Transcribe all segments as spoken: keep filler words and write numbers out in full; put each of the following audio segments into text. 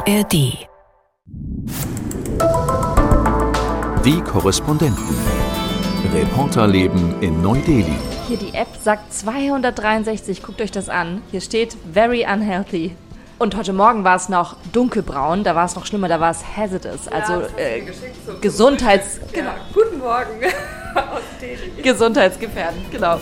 A R D. Die Korrespondenten. Reporterleben in Neu-Delhi. Hier die App sagt zweihundertdreiundsechzig, guckt euch das an. Hier steht very unhealthy. Und heute Morgen war es noch dunkelbraun, da war es noch schlimmer, da war es hazardous, also ja, äh, so Gesundheits... Ja. Genau. Guten Morgen aus Delhi. Gesundheitsgefährdend, genau.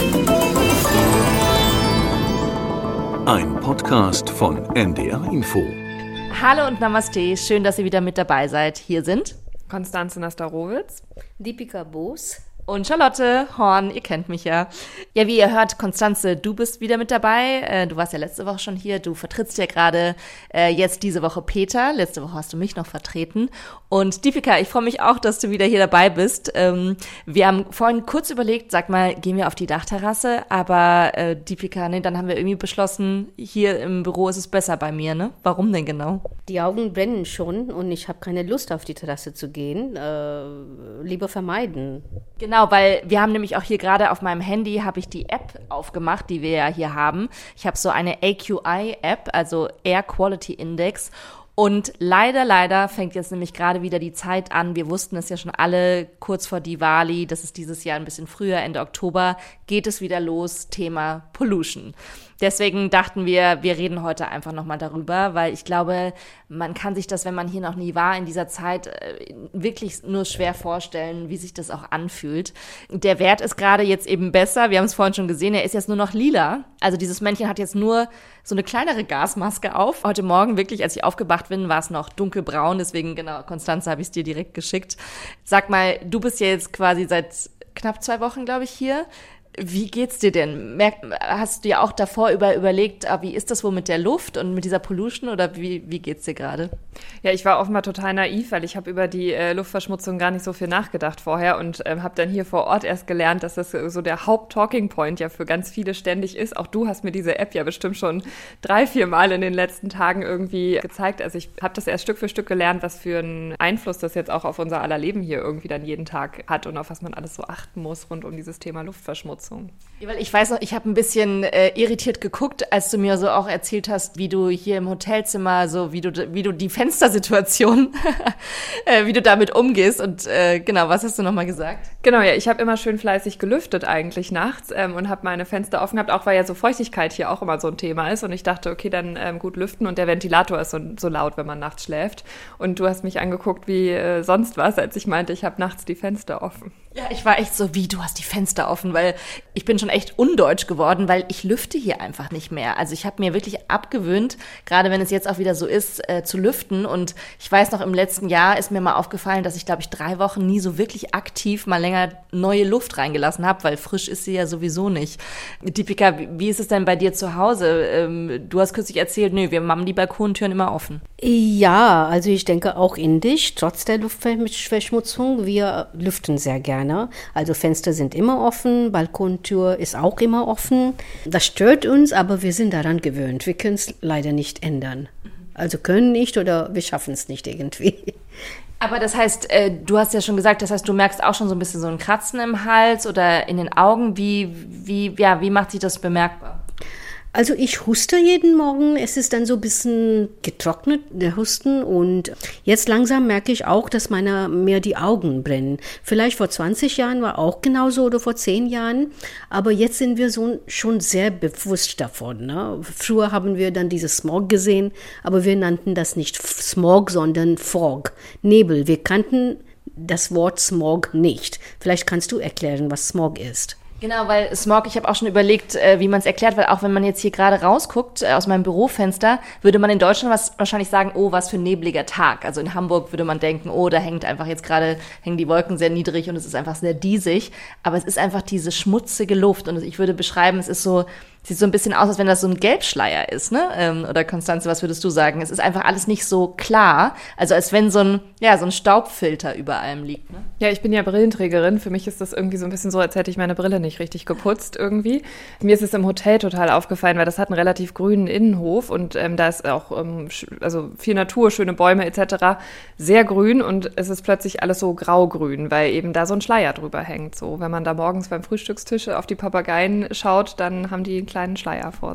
Ein Podcast von N D R Info. Hallo und Namaste, schön, dass ihr wieder mit dabei seid. Hier sind Konstanze Nastarowitz, Deepika Bose und Charlotte Horn, ihr kennt mich ja. Ja, wie ihr hört, Konstanze, du bist wieder mit dabei. Du warst ja letzte Woche schon hier. Du vertrittst ja gerade äh, jetzt diese Woche Peter. Letzte Woche hast du mich noch vertreten. Und Deepika, ich freue mich auch, dass du wieder hier dabei bist. Ähm, wir haben vorhin kurz überlegt, sag mal, gehen wir auf die Dachterrasse? Aber äh, Deepika, nee, dann haben wir irgendwie beschlossen, hier im Büro ist es besser bei mir, ne? Warum denn genau? Die Augen brennen schon und ich habe keine Lust, auf die Terrasse zu gehen. Äh, lieber vermeiden. Genau, weil wir haben nämlich auch hier gerade auf meinem Handy, habe ich die App aufgemacht, die wir ja hier haben. Ich habe so eine A Q I-App, also Air Quality Index. Und leider, leider fängt jetzt nämlich gerade wieder die Zeit an. Wir wussten es ja schon alle kurz vor Diwali, das ist dieses Jahr ein bisschen früher, Ende Oktober, geht es wieder los, Thema Pollution. Deswegen dachten wir, wir reden heute einfach nochmal darüber, weil ich glaube, man kann sich das, wenn man hier noch nie war, in dieser Zeit wirklich nur schwer vorstellen, wie sich das auch anfühlt. Der Wert ist gerade jetzt eben besser, wir haben es vorhin schon gesehen, er ist jetzt nur noch lila. Also dieses Männchen hat jetzt nur so eine kleinere Gasmaske auf. Heute Morgen wirklich, als ich aufgewacht bin, war es noch dunkelbraun, deswegen, genau, Konstanze, habe ich es dir direkt geschickt. Sag mal, du bist ja jetzt quasi seit knapp zwei Wochen, glaube ich, hier. Wie geht's dir denn? Merk, hast du dir auch davor über, überlegt, wie ist das wohl mit der Luft und mit dieser Pollution oder wie, wie geht's dir gerade? Ja, ich war offenbar total naiv, weil ich habe über die äh, Luftverschmutzung gar nicht so viel nachgedacht vorher und ähm, habe dann hier vor Ort erst gelernt, dass das so der Haupt-Talking-Point ja für ganz viele ständig ist. Auch du hast mir diese App ja bestimmt schon drei, vier Mal in den letzten Tagen irgendwie gezeigt. Also ich habe das erst Stück für Stück gelernt, was für einen Einfluss das jetzt auch auf unser aller Leben hier irgendwie dann jeden Tag hat und auf was man alles so achten muss rund um dieses Thema Luftverschmutzung. Ja, weil ich weiß noch, ich habe ein bisschen äh, irritiert geguckt, als du mir so auch erzählt hast, wie du hier im Hotelzimmer, so wie du wie du die Fenstersituation, äh, wie du damit umgehst und äh, genau, was hast du nochmal gesagt? Genau, ja, ich habe immer schön fleißig gelüftet eigentlich nachts ähm, und habe meine Fenster offen gehabt, auch weil ja so Feuchtigkeit hier auch immer so ein Thema ist und ich dachte, okay, dann ähm, gut lüften und der Ventilator ist so, so laut, wenn man nachts schläft und du hast mich angeguckt wie äh, sonst was, als ich meinte, ich habe nachts die Fenster offen. Ja, ich war echt so, wie, du hast die Fenster offen, weil ich bin schon echt undeutsch geworden, weil ich lüfte hier einfach nicht mehr. Also ich habe mir wirklich abgewöhnt, gerade wenn es jetzt auch wieder so ist, äh, zu lüften. Und ich weiß noch, im letzten Jahr ist mir mal aufgefallen, dass ich, glaube ich, drei Wochen nie so wirklich aktiv mal länger neue Luft reingelassen habe, weil frisch ist sie ja sowieso nicht. Deepika, wie ist es denn bei dir zu Hause? Ähm, du hast kürzlich erzählt, nö, wir haben die Balkontüren immer offen. Ja, also ich denke auch indisch, trotz der Luftverschmutzung, wir lüften sehr gerne. Also Fenster sind immer offen, Balkontür ist auch immer offen. Das stört uns, aber wir sind daran gewöhnt. Wir können es leider nicht ändern. Also können nicht oder wir schaffen es nicht irgendwie. Aber das heißt, äh, du hast ja schon gesagt, das heißt, du merkst auch schon so ein bisschen so ein Kratzen im Hals oder in den Augen. Wie, wie, ja, wie macht sich das bemerkbar? Also ich huste jeden Morgen, es ist dann so ein bisschen getrocknet, der Husten und jetzt langsam merke ich auch, dass meine mir die Augen brennen. Vielleicht vor zwanzig Jahren war auch genauso oder vor zehn Jahren, aber jetzt sind wir so schon sehr bewusst davon. Ne? Früher haben wir dann dieses Smog gesehen, aber wir nannten das nicht Smog, sondern Fog, Nebel. Wir kannten das Wort Smog nicht. Vielleicht kannst du erklären, was Smog ist. Genau, weil Smog, ich habe auch schon überlegt, äh, wie man es erklärt, weil auch wenn man jetzt hier gerade rausguckt äh, aus meinem Bürofenster, würde man in Deutschland was, wahrscheinlich sagen, oh, was für ein nebliger Tag. Also in Hamburg würde man denken, oh, da hängt einfach jetzt gerade, hängen die Wolken sehr niedrig und es ist einfach sehr diesig. Aber es ist einfach diese schmutzige Luft und ich würde beschreiben, es ist so, sieht so ein bisschen aus, als wenn das so ein Gelbschleier ist, ne? Ähm, oder Konstanze, was würdest du sagen? Es ist einfach alles nicht so klar, also als wenn so ein, ja, so ein Staubfilter über allem liegt, ne? Ja, ich bin ja Brillenträgerin. Für mich ist das irgendwie so ein bisschen so, als hätte ich meine Brille nicht richtig geputzt irgendwie. Mir ist es im Hotel total aufgefallen, weil das hat einen relativ grünen Innenhof und ähm, da ist auch ähm, also viel Natur, schöne Bäume et cetera. Sehr grün und es ist plötzlich alles so graugrün, weil eben da so ein Schleier drüber hängt. So, wenn man da morgens beim Frühstückstisch auf die Papageien schaut, dann haben die einen kleinen Schleier vor sich.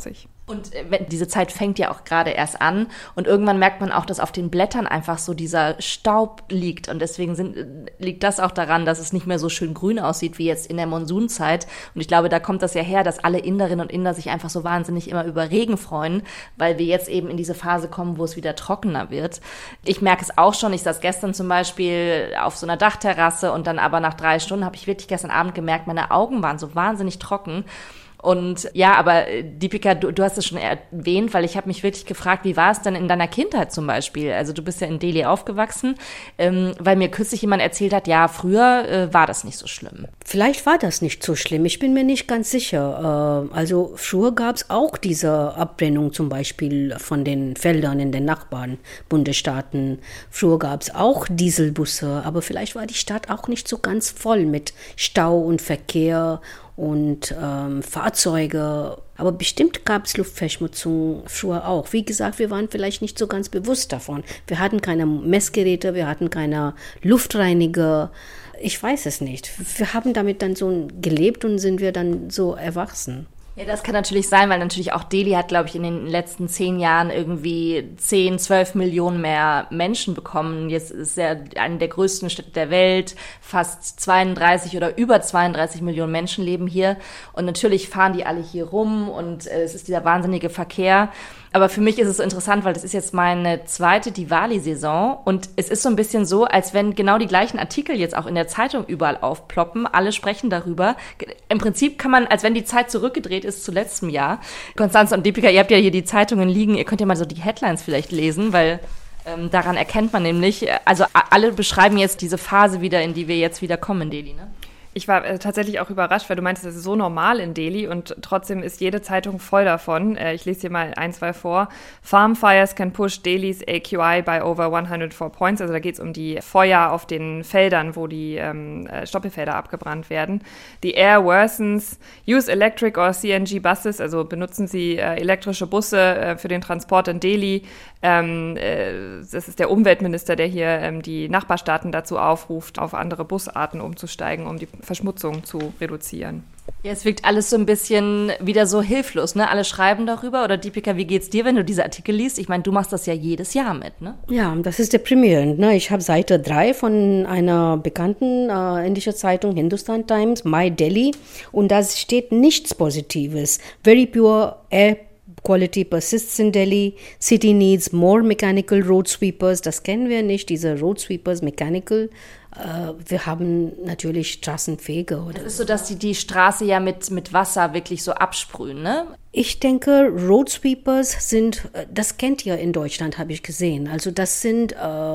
Und äh, diese Zeit fängt ja auch gerade erst an und irgendwann merkt man auch, dass auf den Blättern einfach so dieser Staub liegt und deswegen sind, liegt das auch daran, dass es nicht mehr so schön grün aussieht wie jetzt in der Monsunzeit und ich glaube, da kommt das ja her, dass alle Inderinnen und Inder sich einfach so wahnsinnig immer über Regen freuen, weil wir jetzt eben in diese Phase kommen, wo es wieder trockener wird. Ich merke es auch schon, ich saß gestern zum Beispiel auf so einer Dachterrasse und dann aber nach drei Stunden habe ich wirklich gestern Abend gemerkt, meine Augen waren so wahnsinnig trocken. Und ja, aber Deepika, du, du hast es schon erwähnt, weil ich habe mich wirklich gefragt, wie war es denn in deiner Kindheit zum Beispiel? Also du bist ja in Delhi aufgewachsen, ähm, weil mir kürzlich jemand erzählt hat, ja, früher äh, war das nicht so schlimm. Vielleicht war das nicht so schlimm, ich bin mir nicht ganz sicher. Äh, also früher gab es auch diese Abbrennung zum Beispiel von den Feldern in den Nachbarn-Bundesstaaten. Früher gab es auch Dieselbusse, aber vielleicht war die Stadt auch nicht so ganz voll mit Stau und Verkehr und ähm, Fahrzeuge. Aber bestimmt gab es Luftverschmutzung früher auch. Wie gesagt, wir waren vielleicht nicht so ganz bewusst davon. Wir hatten keine Messgeräte, wir hatten keine Luftreiniger. Ich weiß es nicht. Wir haben damit dann so gelebt und sind wir dann so erwachsen. Ja, das kann natürlich sein, weil natürlich auch Delhi hat, glaube ich, in den letzten zehn Jahren irgendwie zehn, zwölf Millionen mehr Menschen bekommen. Jetzt ist ja eine der größten Städte der Welt. Fast zweiunddreißig oder über zweiunddreißig Millionen Menschen leben hier. Und natürlich fahren die alle hier rum und äh, es ist dieser wahnsinnige Verkehr. Aber für mich ist es so interessant, weil das ist jetzt meine zweite Diwali-Saison und es ist so ein bisschen so, als wenn genau die gleichen Artikel jetzt auch in der Zeitung überall aufploppen. Alle sprechen darüber. Im Prinzip kann man, als wenn die Zeit zurückgedreht ist zu letztem Jahr. Konstanze und Deepika, ihr habt ja hier die Zeitungen liegen. Ihr könnt ja mal so die Headlines vielleicht lesen, weil ähm, daran erkennt man nämlich, also alle beschreiben jetzt diese Phase wieder, in die wir jetzt wieder kommen in Delhi, ne? Ich war äh, tatsächlich auch überrascht, weil du meintest, das ist so normal in Delhi und trotzdem ist jede Zeitung voll davon. Äh, ich lese hier mal ein, zwei vor. Farm fires can push Delhi's A Q I by over one hundred four points. Also da geht es um die Feuer auf den Feldern, wo die ähm, Stoppelfelder abgebrannt werden. The air worsens. Use electric or C N G buses. Also benutzen Sie äh, elektrische Busse äh, für den Transport in Delhi. Ähm, äh, das ist der Umweltminister, der hier ähm, die Nachbarstaaten dazu aufruft, auf andere Busarten umzusteigen, um die Verschmutzung zu reduzieren. Ja, es wirkt alles so ein bisschen wieder so hilflos, ne? Alle schreiben darüber. Oder Deepika, wie geht's dir, wenn du diese Artikel liest? Ich meine, du machst das ja jedes Jahr mit, ne? Ja, das ist deprimierend, ne? Ich habe Seite drei von einer bekannten äh, indischen Zeitung, Hindustan Times, My Delhi, und da steht nichts Positives. Very pure air quality persists in Delhi. City needs more mechanical road sweepers. Das kennen wir nicht, diese Road sweepers, mechanical. Uh, wir haben natürlich Straßenfeger. Oder es ist so, dass die die Straße ja mit, mit Wasser wirklich so absprühen, ne? Ich denke, Road Sweepers sind, das kennt ihr in Deutschland, habe ich gesehen. Also das sind... Äh,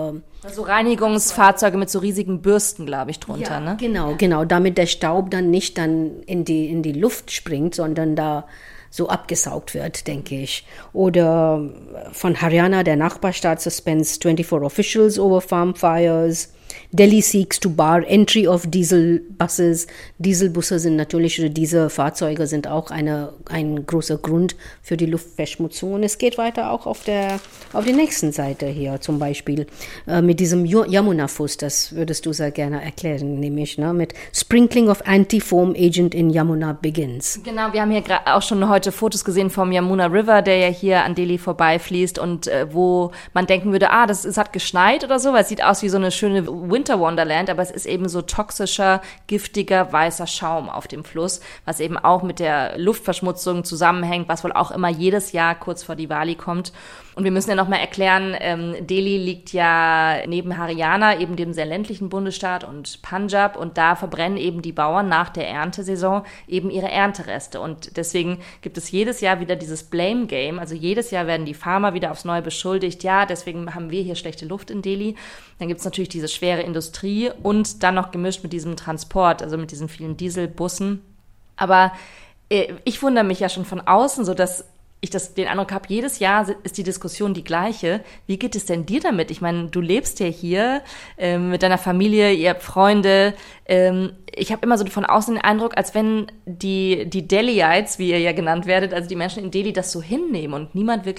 so Reinigungsfahrzeuge mit so riesigen Bürsten, glaube ich, drunter, ja, ne? Genau, genau, damit der Staub dann nicht dann in die, in die Luft springt, sondern da so abgesaugt wird, denke ich. Oder von Haryana, der Nachbarstaat, suspends twenty-four officials over farm fires. Delhi seeks to bar entry of diesel buses. Dieselbusse sind natürlich, oder diese Fahrzeuge sind auch eine, ein großer Grund für die Luftverschmutzung. Und es geht weiter auch auf der, auf der nächsten Seite hier zum Beispiel äh, mit diesem Yamuna-Fuß, das würdest du sehr gerne erklären, nämlich ne, mit Sprinkling of Anti-Foam Agent in Yamuna begins. Genau, wir haben hier auch schon heute Fotos gesehen vom Yamuna River, der ja hier an Delhi vorbeifließt und äh, wo man denken würde, ah, das, es hat geschneit oder so, weil es sieht aus wie so eine schöne Winter Wonderland, aber es ist eben so toxischer, giftiger, weißer Schaum auf dem Fluss, was eben auch mit der Luftverschmutzung zusammenhängt, was wohl auch immer jedes Jahr kurz vor Diwali kommt. Und wir müssen ja nochmal erklären, ähm, Delhi liegt ja neben Haryana, eben dem sehr ländlichen Bundesstaat, und Punjab, und da verbrennen eben die Bauern nach der Erntesaison eben ihre Erntereste. Und deswegen gibt es jedes Jahr wieder dieses Blame Game, also jedes Jahr werden die Farmer wieder aufs Neue beschuldigt, ja, deswegen haben wir hier schlechte Luft in Delhi. Dann gibt es natürlich diese schwere Industrie und dann noch gemischt mit diesem Transport, also mit diesen vielen Dieselbussen. Aber äh, ich wundere mich ja schon von außen, so dass ich das, den Eindruck habe, jedes Jahr ist die Diskussion die gleiche. Wie geht es denn dir damit? Ich meine, du lebst ja hier ähm, mit deiner Familie, ihr habt Freunde. Ähm, ich habe immer so von außen den Eindruck, als wenn die, die Delhiites, wie ihr ja genannt werdet, also die Menschen in Delhi, das so hinnehmen und niemand wirklich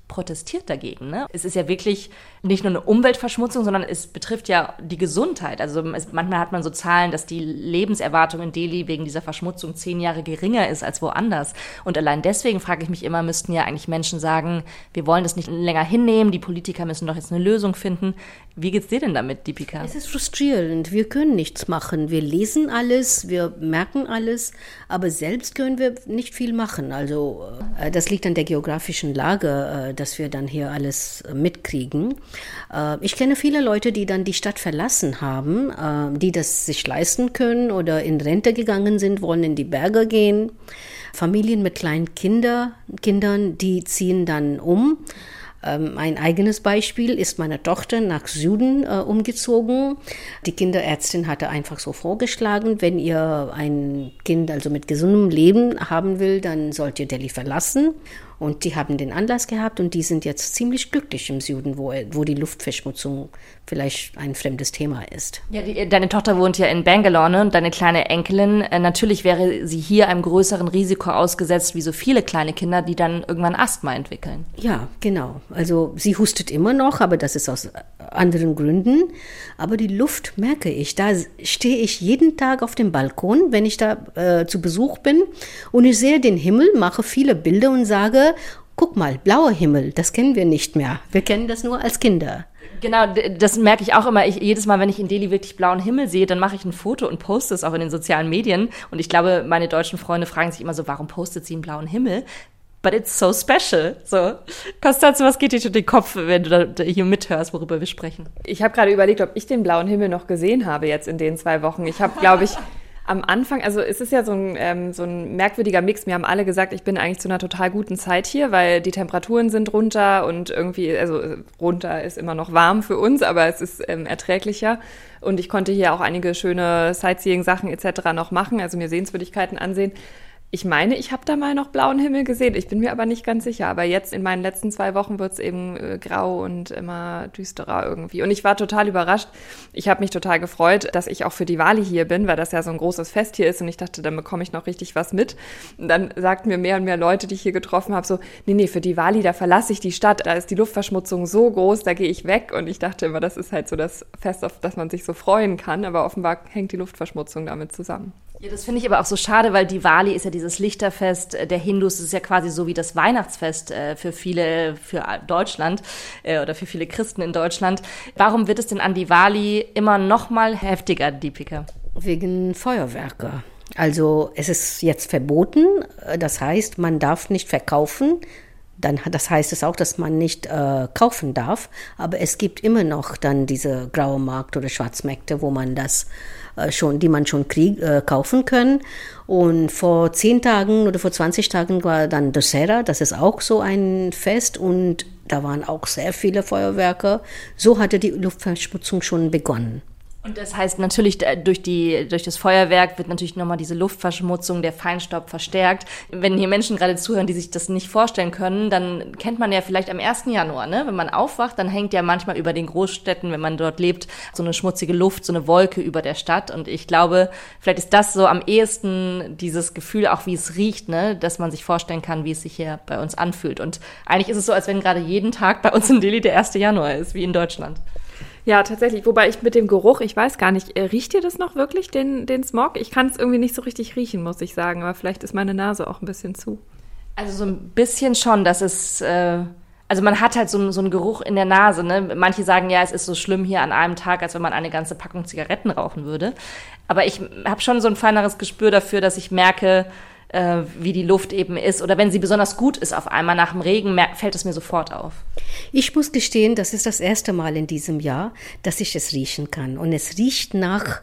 protestiert dagegen. Ne? Es ist ja wirklich nicht nur eine Umweltverschmutzung, sondern es betrifft ja die Gesundheit. Also es, manchmal hat man so Zahlen, dass die Lebenserwartung in Delhi wegen dieser Verschmutzung zehn Jahre geringer ist als woanders. Und allein deswegen frage ich mich immer, müssten ja eigentlich Menschen sagen, wir wollen das nicht länger hinnehmen, die Politiker müssen doch jetzt eine Lösung finden. Wie geht's dir denn damit, Deepika? Es ist frustrierend. Wir können nichts machen. Wir lesen alles, wir merken alles, aber selbst können wir nicht viel machen. Also äh, das liegt an der geografischen Lage, äh, dass wir dann hier alles äh, mitkriegen. Äh, ich kenne viele Leute, die dann die Stadt verlassen haben, äh, die das sich leisten können oder in Rente gegangen sind, wollen in die Berge gehen. Familien mit kleinen Kinder, Kindern, die ziehen dann um. Ähm, ein eigenes Beispiel ist meine Tochter nach Süden äh, umgezogen. Die Kinderärztin hatte einfach so vorgeschlagen, wenn ihr ein Kind also mit gesundem Leben haben will, dann sollt ihr Delhi verlassen. Und die haben den Anlass gehabt und die sind jetzt ziemlich glücklich im Süden, wo, wo die Luftverschmutzung vielleicht ein fremdes Thema ist. Ja, die, deine Tochter wohnt ja in Bangalore, ne? Und deine kleine Enkelin. Äh, natürlich wäre sie hier einem größeren Risiko ausgesetzt, wie so viele kleine Kinder, die dann irgendwann Asthma entwickeln. Ja, genau. Also sie hustet immer noch, aber das ist aus anderen Gründen. Aber die Luft merke ich. Da stehe ich jeden Tag auf dem Balkon, wenn ich da äh, zu Besuch bin. Und ich sehe den Himmel, mache viele Bilder und sage, guck mal, blauer Himmel, das kennen wir nicht mehr. Wir kennen das nur als Kinder. Genau, das merke ich auch immer. Ich, jedes Mal, wenn ich in Delhi wirklich blauen Himmel sehe, dann mache ich ein Foto und poste es auch in den sozialen Medien. Und ich glaube, meine deutschen Freunde fragen sich immer so, warum postet sie einen blauen Himmel? But it's so special. So, Konstanze, was geht dir durch den Kopf, wenn du da hier mithörst, worüber wir sprechen? Ich habe gerade überlegt, ob ich den blauen Himmel noch gesehen habe jetzt in den zwei Wochen. Ich habe, glaube ich... Am Anfang, also es ist ja so ein, ähm, so ein merkwürdiger Mix. Mir haben alle gesagt, ich bin eigentlich zu einer total guten Zeit hier, weil die Temperaturen sind runter und irgendwie, also runter ist immer noch warm für uns, aber es ist ähm, erträglicher. Und ich konnte hier auch einige schöne Sightseeing-Sachen et cetera noch machen, also mir Sehenswürdigkeiten ansehen. Ich meine, ich habe da mal noch blauen Himmel gesehen. Ich bin mir aber nicht ganz sicher. Aber jetzt in meinen letzten zwei Wochen wird es eben äh, grau und immer düsterer irgendwie. Und ich war total überrascht. Ich habe mich total gefreut, dass ich auch für Diwali hier bin, weil das ja so ein großes Fest hier ist. Und ich dachte, dann bekomme ich noch richtig was mit. Und dann sagten mir mehr und mehr Leute, die ich hier getroffen habe, so, nee, nee, für Diwali, da verlasse ich die Stadt. Da ist die Luftverschmutzung so groß, da gehe ich weg. Und ich dachte immer, das ist halt so das Fest, auf das man sich so freuen kann. Aber offenbar hängt die Luftverschmutzung damit zusammen. Ja, das finde ich aber auch so schade, weil Diwali ist ja dieses Lichterfest der Hindus. Das ist ja quasi so wie das Weihnachtsfest äh, für viele, für Deutschland äh, oder für viele Christen in Deutschland. Warum wird es denn an Diwali immer noch mal heftiger, Deepika? Wegen Feuerwerke. Also es ist jetzt verboten, das heißt, man darf nicht verkaufen. Dann, das heißt es auch, dass man nicht äh, kaufen darf, aber es gibt immer noch dann diese graue Markt oder Schwarzmärkte, wo man das äh, schon, die man schon krieg, äh, kaufen kann. Und vor zehn Tagen oder vor zwanzig Tagen war dann Dussehra, das ist auch so ein Fest und da waren auch sehr viele Feuerwerke. So hatte die Luftverschmutzung schon begonnen. Und das heißt natürlich, durch die, durch das Feuerwerk wird natürlich nochmal diese Luftverschmutzung, der Feinstaub verstärkt. Wenn hier Menschen gerade zuhören, die sich das nicht vorstellen können, dann kennt man ja vielleicht am ersten Januar, ne? Wenn man aufwacht, dann hängt ja manchmal über den Großstädten, wenn man dort lebt, so eine schmutzige Luft, so eine Wolke über der Stadt. Und ich glaube, vielleicht ist das so am ehesten dieses Gefühl, auch wie es riecht, ne? Dass man sich vorstellen kann, wie es sich hier bei uns anfühlt. Und eigentlich ist es so, als wenn gerade jeden Tag bei uns in Delhi der erste Januar ist, wie in Deutschland. Ja, tatsächlich. Wobei ich mit dem Geruch, ich weiß gar nicht, riecht ihr das noch wirklich, den, den Smog? Ich kann es irgendwie nicht so richtig riechen, muss ich sagen. Aber vielleicht ist meine Nase auch ein bisschen zu. Also so ein bisschen schon, dass es, äh, also man hat halt so, so einen Geruch in der Nase, ne? Manche sagen, ja, es ist so schlimm hier an einem Tag, als wenn man eine ganze Packung Zigaretten rauchen würde. Aber ich habe schon so ein feineres Gespür dafür, dass ich merke, äh, wie die Luft eben ist. Oder wenn sie besonders gut ist auf einmal nach dem Regen, mer- fällt es mir sofort auf. Ich muss gestehen, das ist das erste Mal in diesem Jahr, dass ich es riechen kann. Und es riecht nach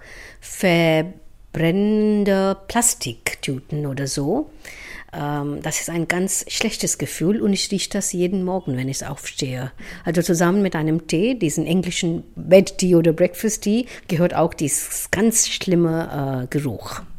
verbrennender Plastiktüten oder so. Ähm, das ist ein ganz schlechtes Gefühl und ich rieche das jeden Morgen, wenn ich aufstehe. Also zusammen mit einem Tee, diesen englischen Bed Tea oder Breakfast Tea, gehört auch dieses ganz schlimme äh, Geruch.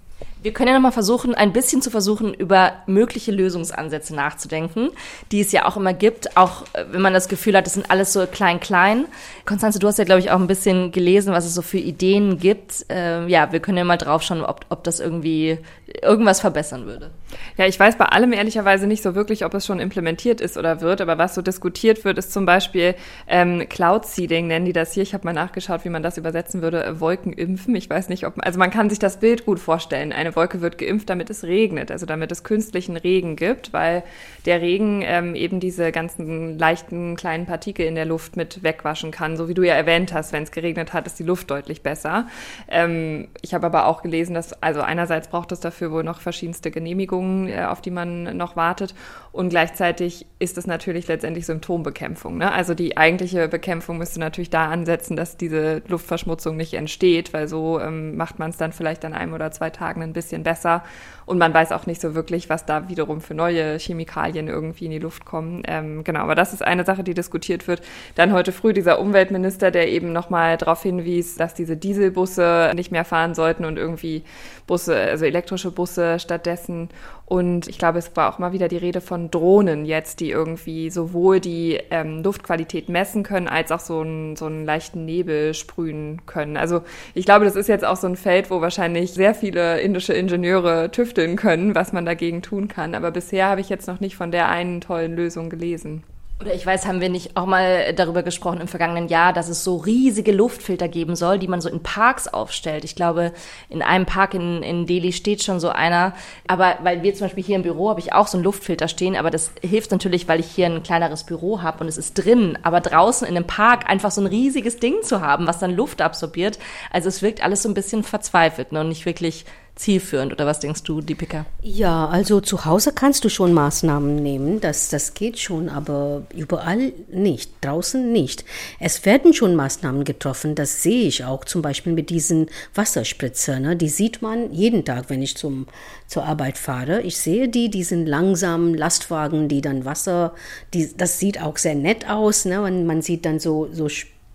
Wir können ja nochmal versuchen, ein bisschen zu versuchen, über mögliche Lösungsansätze nachzudenken, die es ja auch immer gibt, auch wenn man das Gefühl hat, das sind alles so klein-klein. Konstanze, du hast ja, glaube ich, auch ein bisschen gelesen, was es so für Ideen gibt. Ähm, ja, wir können ja mal drauf schauen, ob, ob das irgendwie irgendwas verbessern würde. Ja, ich weiß bei allem ehrlicherweise nicht so wirklich, ob es schon implementiert ist oder wird, aber was so diskutiert wird, ist zum Beispiel ähm, Cloud Seeding, nennen die das hier. Ich habe mal nachgeschaut, wie man das übersetzen würde, äh, Wolkenimpfen. Ich weiß nicht, ob, also man kann sich das Bild gut vorstellen. Eine Wolke wird geimpft, damit es regnet, also damit es künstlichen Regen gibt, weil der Regen ähm, eben diese ganzen leichten kleinen Partikel in der Luft mit wegwaschen kann. So wie du ja erwähnt hast, wenn es geregnet hat, ist die Luft deutlich besser. Ähm, ich habe aber auch gelesen, dass, also einerseits braucht es dafür wohl noch verschiedenste Genehmigungen, äh, auf die man noch wartet, und gleichzeitig ist es natürlich letztendlich Symptombekämpfung, ne? Also die eigentliche Bekämpfung müsste natürlich da ansetzen, dass diese Luftverschmutzung nicht entsteht, weil so ähm, macht man es dann vielleicht an einem oder zwei Tagen ein bisschen besser, und man weiß auch nicht so wirklich, was da wiederum für neue Chemikalien irgendwie in die Luft kommen. Ähm, genau, aber das ist eine Sache, die diskutiert wird. Dann heute früh dieser Umweltminister, der eben nochmal darauf hinwies, dass diese Dieselbusse nicht mehr fahren sollten und irgendwie Busse, also elektrische Busse stattdessen. Und ich glaube, es war auch mal wieder die Rede von Drohnen jetzt, die irgendwie sowohl die ähm, Luftqualität messen können, als auch so einen, so einen leichten Nebel sprühen können. Also ich glaube, das ist jetzt auch so ein Feld, wo wahrscheinlich sehr viele indische Ingenieure tüfteln können, was man dagegen tun kann. Aber bisher habe ich jetzt noch nicht von der einen tollen Lösung gelesen. Oder ich weiß, haben wir nicht auch mal darüber gesprochen im vergangenen Jahr, dass es so riesige Luftfilter geben soll, die man so in Parks aufstellt. Ich glaube, in einem Park in, in Delhi steht schon so einer. Aber weil wir zum Beispiel hier im Büro habe ich auch so einen Luftfilter stehen, aber das hilft natürlich, weil ich hier ein kleineres Büro habe und es ist drin. Aber draußen in einem Park einfach so ein riesiges Ding zu haben, was dann Luft absorbiert. Also es wirkt alles so ein bisschen verzweifelt, ne, und nicht wirklich zielführend. Oder was denkst du, Deepika? Ja, also zu Hause kannst du schon Maßnahmen nehmen, das, das geht schon, aber überall nicht, draußen nicht. Es werden schon Maßnahmen getroffen, das sehe ich auch, zum Beispiel mit diesen Wasserspritzer, ne? Die sieht man jeden Tag, wenn ich zum, zur Arbeit fahre. Ich sehe die, diesen langsamen Lastwagen, die dann Wasser, die, das sieht auch sehr nett aus, ne? Und man sieht dann so, so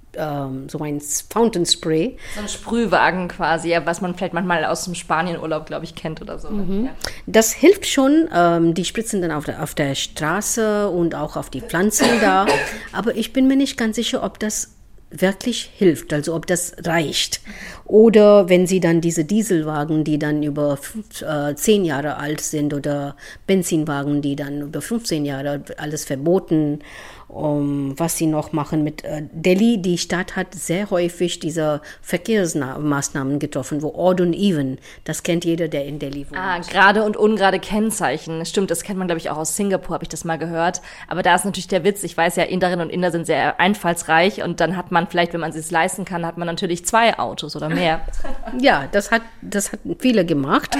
so ein Fountain Spray. So ein Sprühwagen quasi, ja, was man vielleicht manchmal aus dem Spanienurlaub, glaube ich, kennt oder so. Mhm. Ja. Das hilft schon. Ähm, die spritzen dann auf der, auf der Straße und auch auf die Pflanzen da. Aber ich bin mir nicht ganz sicher, ob das wirklich hilft, also ob das reicht. Oder wenn sie dann diese Dieselwagen, die dann über fünf, äh, zehn Jahre alt sind, oder Benzinwagen, die dann über fünfzehn Jahre, alles verboten. Um, was sie noch machen mit äh, Delhi, die Stadt hat sehr häufig diese Verkehrsmaßnahmen getroffen, wo odd und even, das kennt jeder, der in Delhi wohnt. Ah, gerade und ungerade Kennzeichen, stimmt, das kennt man, glaube ich, auch aus Singapur, habe ich das mal gehört, aber da ist natürlich der Witz, ich weiß ja, Inderinnen und Inder sind sehr einfallsreich und dann hat man vielleicht, wenn man es sich leisten kann, hat man natürlich zwei Autos oder mehr. Ja, das hat, das hat viele gemacht,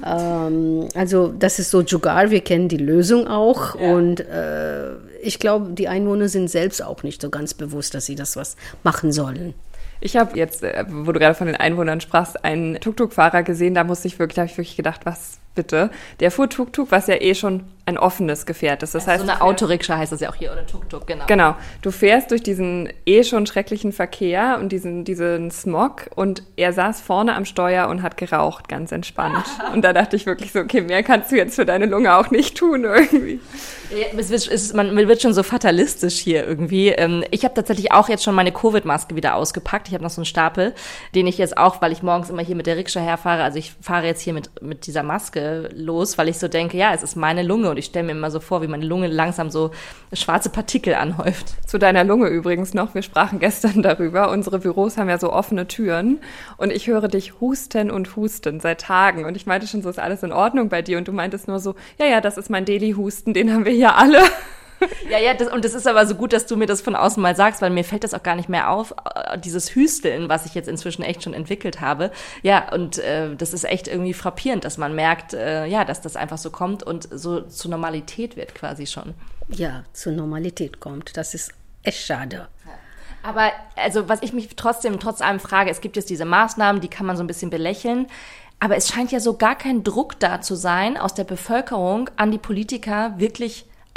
ähm, also das ist so Jugaad, wir kennen die Lösung auch, ja. Und äh, ich glaube, die Einwohner sind selbst auch nicht so ganz bewusst, dass sie das was machen sollen. Ich habe jetzt, wo du gerade von den Einwohnern sprachst, einen Tuk-Tuk-Fahrer gesehen, da musste ich wirklich, habe ich wirklich gedacht, was bitte? Der fuhr Tuk-Tuk, was ja eh schon ein offenes Gefährt ist. Das also heißt, so eine Autorikscha heißt das ja auch hier, oder Tuk-Tuk, genau. Genau. Du fährst durch diesen eh schon schrecklichen Verkehr und diesen, diesen Smog, und er saß vorne am Steuer und hat geraucht, ganz entspannt. Und da dachte ich wirklich so, okay, mehr kannst du jetzt für deine Lunge auch nicht tun irgendwie. Ja, es wird, es, man wird schon so fatalistisch hier irgendwie. Ich habe tatsächlich auch jetzt schon meine Covid-Maske wieder ausgepackt. Ich habe noch so einen Stapel, den ich jetzt auch, weil ich morgens immer hier mit der Rikscha herfahre, also ich fahre jetzt hier mit, mit dieser Maske los, weil ich so denke, ja, es ist meine Lunge, und ich stelle mir immer so vor, wie meine Lunge langsam so schwarze Partikel anhäuft. Zu deiner Lunge übrigens noch, wir sprachen gestern darüber, unsere Büros haben ja so offene Türen, und ich höre dich husten und husten seit Tagen, und ich meinte schon, so ist alles in Ordnung bei dir, und du meintest nur so, ja, ja, das ist mein Delhi-Husten, den haben wir hier alle. Ja, ja, das, und das ist aber so gut, dass du mir das von außen mal sagst, weil mir fällt das auch gar nicht mehr auf, dieses Hüsteln, was ich jetzt inzwischen echt schon entwickelt habe. Ja, und äh, das ist echt irgendwie frappierend, dass man merkt, äh, ja, dass das einfach so kommt und so zur Normalität wird quasi schon. Ja, zur Normalität kommt. Das ist echt schade. Aber also, was ich mich trotzdem trotz allem frage, es gibt jetzt diese Maßnahmen, die kann man so ein bisschen belächeln. Aber es scheint ja so gar kein Druck da zu sein aus der Bevölkerung an die Politiker, wirklich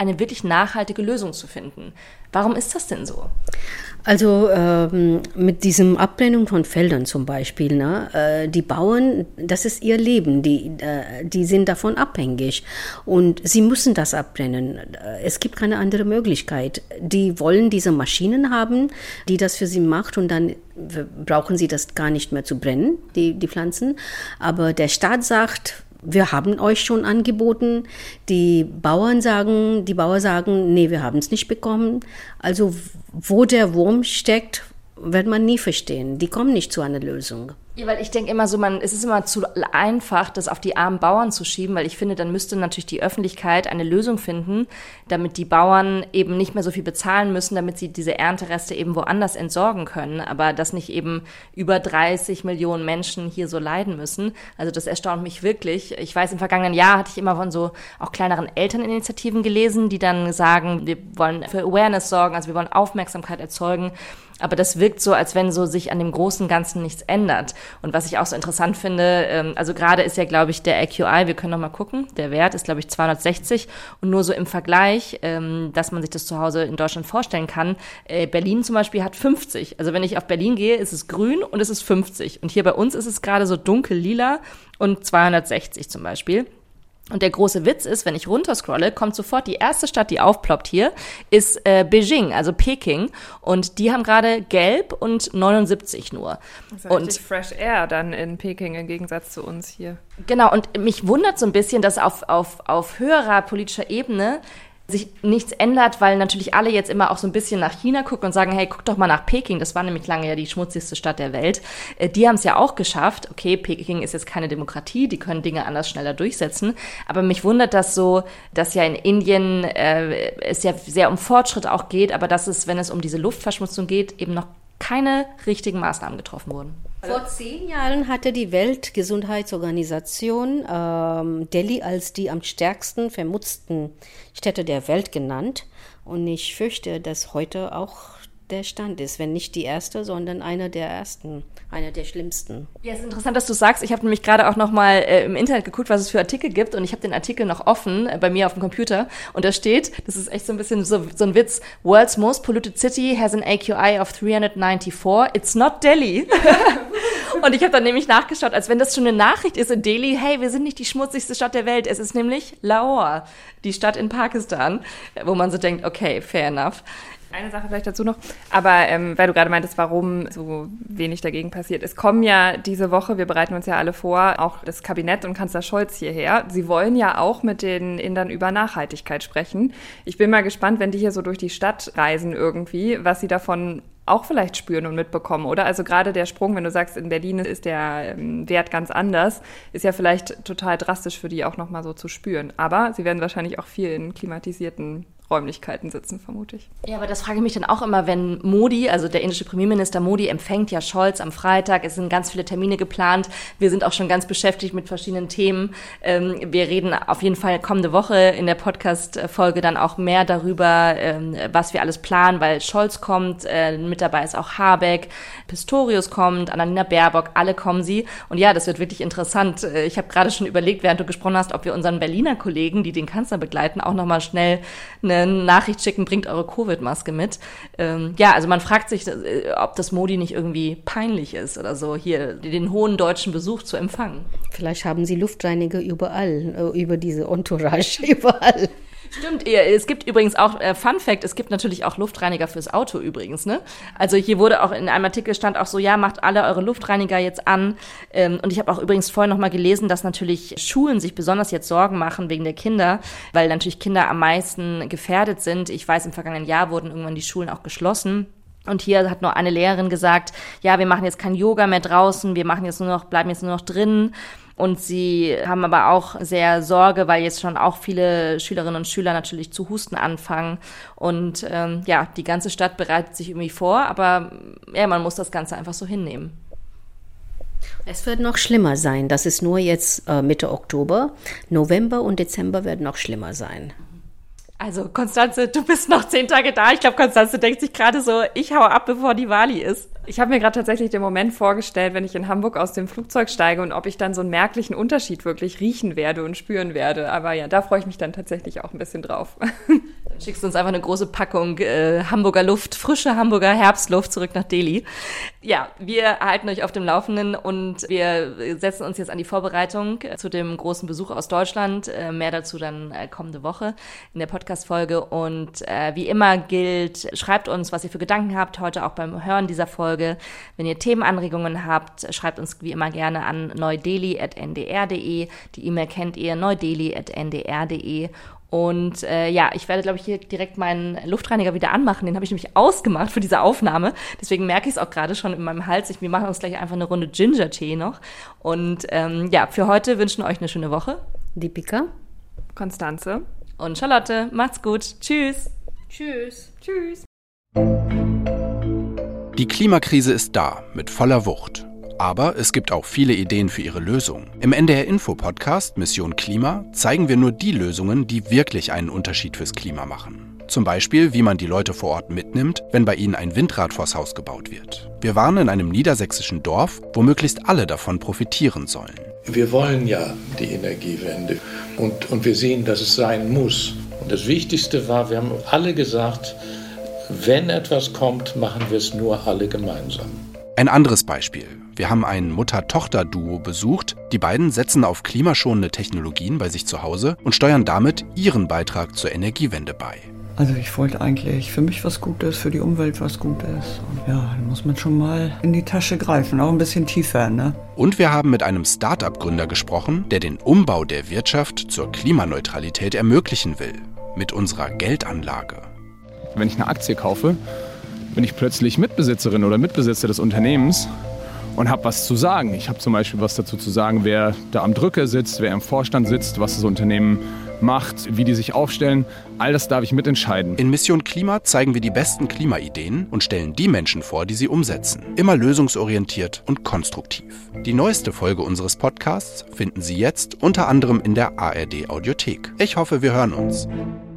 eine wirklich nachhaltige Lösung zu finden. Warum ist das denn so? Also ähm, mit diesem Abbrennung von Feldern zum Beispiel, ne, äh, die Bauern, das ist ihr Leben, die, äh, die sind davon abhängig und sie müssen das abbrennen. Es gibt keine andere Möglichkeit. Die wollen diese Maschinen haben, die das für sie macht und dann brauchen sie das gar nicht mehr zu brennen, die, die Pflanzen. Aber der Staat sagt, wir haben euch schon angeboten. Die Bauern sagen, die Bauern sagen, nee, wir haben es nicht bekommen. Also wo der Wurm steckt, wird man nie verstehen. Die kommen nicht zu einer Lösung. Ja, weil ich denke immer so, man, es ist immer zu einfach, das auf die armen Bauern zu schieben, weil ich finde, dann müsste natürlich die Öffentlichkeit eine Lösung finden, damit die Bauern eben nicht mehr so viel bezahlen müssen, damit sie diese Erntereste eben woanders entsorgen können, aber dass nicht eben über dreißig Millionen Menschen hier so leiden müssen. Also das erstaunt mich wirklich. Ich weiß, im vergangenen Jahr hatte ich immer von so auch kleineren Elterninitiativen gelesen, die dann sagen, wir wollen für Awareness sorgen, also wir wollen Aufmerksamkeit erzeugen. Aber das wirkt so, als wenn so sich an dem großen Ganzen nichts ändert. Und was ich auch so interessant finde, ähm, also gerade ist ja, glaube ich, der A Q I, wir können noch mal gucken, der Wert ist, glaube ich, zweihundertsechzig. Und nur so im Vergleich, ähm, dass man sich das zu Hause in Deutschland vorstellen kann, äh, Berlin zum Beispiel hat fünfzig. Also wenn ich auf Berlin gehe, ist es grün und es ist fünfzig. Und hier bei uns ist es gerade so dunkel-lila und zweihundertsechzig zum Beispiel. Und der große Witz ist, wenn ich runterscrolle, kommt sofort die erste Stadt, die aufploppt hier, ist äh, Beijing, also Peking. Und die haben gerade gelb und neunundsiebzig nur. Das ist und richtig Fresh Air dann in Peking im Gegensatz zu uns hier. Genau, und mich wundert so ein bisschen, dass auf, auf, auf höherer politischer Ebene sich nichts ändert, weil natürlich alle jetzt immer auch so ein bisschen nach China gucken und sagen, hey, guck doch mal nach Peking, das war nämlich lange ja die schmutzigste Stadt der Welt. Die haben es ja auch geschafft. Okay, Peking ist jetzt keine Demokratie, die können Dinge anders schneller durchsetzen, aber mich wundert das so, dass ja in Indien äh, es ja sehr um Fortschritt auch geht, aber dass es, wenn es um diese Luftverschmutzung geht, eben noch keine richtigen Maßnahmen getroffen wurden. Vor zehn Jahren hatte die Weltgesundheitsorganisation ähm, Delhi als die am stärksten vermutzten Städte der Welt genannt. Und ich fürchte, dass heute auch der Stand ist, wenn nicht die erste, sondern einer der ersten, einer der schlimmsten. Ja, es ist interessant, dass du sagst. Ich habe nämlich gerade auch noch mal äh, im Internet geguckt, was es für Artikel gibt, und ich habe den Artikel noch offen äh, bei mir auf dem Computer, und da steht, das ist echt so ein bisschen so, so ein Witz, World's most polluted city has an A Q I of three ninety-four. It's not Delhi. Und ich habe dann nämlich nachgeschaut, als wenn das schon eine Nachricht ist in Delhi, hey, wir sind nicht die schmutzigste Stadt der Welt, es ist nämlich Lahore, die Stadt in Pakistan, wo man so denkt, okay, fair enough. Eine Sache vielleicht dazu noch, aber ähm, weil du gerade meintest, warum so wenig dagegen passiert. Es kommen ja diese Woche, wir bereiten uns ja alle vor, auch das Kabinett und Kanzler Scholz hierher. Sie wollen ja auch mit den Indern über Nachhaltigkeit sprechen. Ich bin mal gespannt, wenn die hier so durch die Stadt reisen irgendwie, was sie davon auch vielleicht spüren und mitbekommen, oder? Also gerade der Sprung, wenn du sagst, in Berlin ist der ähm, Wert ganz anders, ist ja vielleicht total drastisch für die auch nochmal so zu spüren. Aber sie werden wahrscheinlich auch viel in klimatisierten Räumlichkeiten sitzen, vermute ich. Ja, aber das frage ich mich dann auch immer, wenn Modi, also der indische Premierminister Modi, empfängt ja Scholz am Freitag. Es sind ganz viele Termine geplant. Wir sind auch schon ganz beschäftigt mit verschiedenen Themen. Ähm, wir reden auf jeden Fall kommende Woche in der Podcast-Folge dann auch mehr darüber, ähm, was wir alles planen, weil Scholz kommt, äh, mit dabei ist auch Habeck, Pistorius kommt, Annalena Baerbock, alle kommen sie. Und ja, das wird wirklich interessant. Ich habe gerade schon überlegt, während du gesprochen hast, ob wir unseren Berliner Kollegen, die den Kanzler begleiten, auch nochmal schnell eine Nachricht schicken, bringt eure Covid-Maske mit. Ähm, ja, also man fragt sich, ob das Modi nicht irgendwie peinlich ist oder so, hier den hohen deutschen Besuch zu empfangen. Vielleicht haben sie Luftreiniger überall, über diese Entourage überall. Stimmt, es gibt übrigens auch, äh, Fun Fact, es gibt natürlich auch Luftreiniger fürs Auto übrigens, ne? Also hier wurde auch in einem Artikel stand auch so, ja, macht alle eure Luftreiniger jetzt an. Ähm, und ich habe auch übrigens vorhin noch mal gelesen, dass natürlich Schulen sich besonders jetzt Sorgen machen wegen der Kinder, weil natürlich Kinder am meisten gefährdet sind. Ich weiß, im vergangenen Jahr wurden irgendwann die Schulen auch geschlossen. Und hier hat nur eine Lehrerin gesagt, ja, wir machen jetzt kein Yoga mehr draußen, wir machen jetzt nur noch, bleiben jetzt nur noch drinnen. Und sie haben aber auch sehr Sorge, weil jetzt schon auch viele Schülerinnen und Schüler natürlich zu husten anfangen. Und ähm, ja, die ganze Stadt bereitet sich irgendwie vor, aber ja, man muss das Ganze einfach so hinnehmen. Es wird noch schlimmer sein. Das ist nur jetzt äh, Mitte Oktober. November und Dezember werden noch schlimmer sein. Also Konstanze, du bist noch zehn Tage da. Ich glaube, Konstanze denkt sich gerade so, ich hau ab, bevor die Wali ist. Ich habe mir gerade tatsächlich den Moment vorgestellt, wenn ich in Hamburg aus dem Flugzeug steige und ob ich dann so einen merklichen Unterschied wirklich riechen werde und spüren werde. Aber ja, da freue ich mich dann tatsächlich auch ein bisschen drauf. Dann schickst du uns einfach eine große Packung äh, Hamburger Luft, frische Hamburger Herbstluft zurück nach Delhi. Ja, wir halten euch auf dem Laufenden und wir setzen uns jetzt an die Vorbereitung zu dem großen Besuch aus Deutschland. Äh, mehr dazu dann äh, kommende Woche in der Podcast-Folge. Und äh, wie immer gilt, schreibt uns, was ihr für Gedanken habt, heute auch beim Hören dieser Folge. Wenn ihr Themenanregungen habt, schreibt uns wie immer gerne an neudeli at n d r punkt d e. Die E-Mail kennt ihr, neudeli at n d r punkt d e. Und äh, ja, ich werde, glaube ich, hier direkt meinen Luftreiniger wieder anmachen. Den habe ich nämlich ausgemacht für diese Aufnahme. Deswegen merke ich es auch gerade schon in meinem Hals. Ich, wir machen uns gleich einfach eine Runde Ginger-Tee noch. Und ähm, ja, für heute wünschen wir euch eine schöne Woche. Deepika, Konstanze und Charlotte. Macht's gut. Tschüss. Tschüss. Tschüss. Die Klimakrise ist da, mit voller Wucht. Aber es gibt auch viele Ideen für ihre Lösung. Im N D R-Info-Podcast Mission Klima zeigen wir nur die Lösungen, die wirklich einen Unterschied fürs Klima machen. Zum Beispiel, wie man die Leute vor Ort mitnimmt, wenn bei ihnen ein Windrad vors Haus gebaut wird. Wir waren in einem niedersächsischen Dorf, wo möglichst alle davon profitieren sollen. Wir wollen ja die Energiewende und, und wir sehen, dass es sein muss. Und das Wichtigste war, wir haben alle gesagt, wenn etwas kommt, machen wir es nur alle gemeinsam. Ein anderes Beispiel. Wir haben ein Mutter-Tochter-Duo besucht. Die beiden setzen auf klimaschonende Technologien bei sich zu Hause und steuern damit ihren Beitrag zur Energiewende bei. Also ich wollte eigentlich für mich was Gutes, für die Umwelt was Gutes. Und ja, dann muss man schon mal in die Tasche greifen, auch ein bisschen tiefer, ne? Und wir haben mit einem Start-up-Gründer gesprochen, der den Umbau der Wirtschaft zur Klimaneutralität ermöglichen will. Mit unserer Geldanlage. Wenn ich eine Aktie kaufe, bin ich plötzlich Mitbesitzerin oder Mitbesitzer des Unternehmens und habe was zu sagen. Ich habe zum Beispiel was dazu zu sagen, wer da am Drücker sitzt, wer im Vorstand sitzt, was das Unternehmen macht, wie die sich aufstellen. All das darf ich mitentscheiden. In Mission Klima zeigen wir die besten Klimaideen und stellen die Menschen vor, die sie umsetzen. Immer lösungsorientiert und konstruktiv. Die neueste Folge unseres Podcasts finden Sie jetzt unter anderem in der A R D Audiothek. Ich hoffe, wir hören uns.